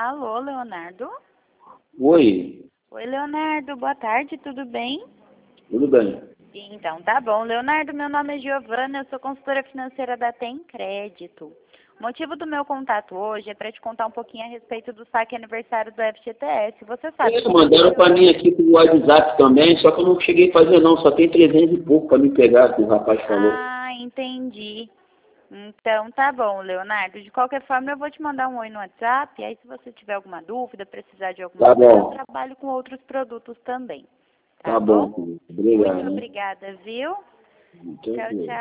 Alô, Leonardo? Oi, Oi, Leonardo, boa tarde, tudo bem? tudo bem? Então, tá bom. Leonardo, meu nome é Giovana, eu sou consultora financeira da Tem Crédito. O motivo do meu contato hoje é para te contar um pouquinho a respeito do saque aniversário do FGTS. Você sabe? Mandaram para mim aqui pro WhatsApp também, só que eu não cheguei a fazer não, só tem 300 e pouco para me pegar, que o rapaz falou. Ah, entendi. Então, tá bom, Leonardo. De qualquer forma, eu vou te mandar um oi no WhatsApp. E aí, se você tiver alguma dúvida, precisar de alguma Tá coisa, bom. eu trabalho com outros produtos também. Tá Tá bom, bom? querido. Muito Obrigado. obrigada, viu? Tchau, Tranquilo. tchau.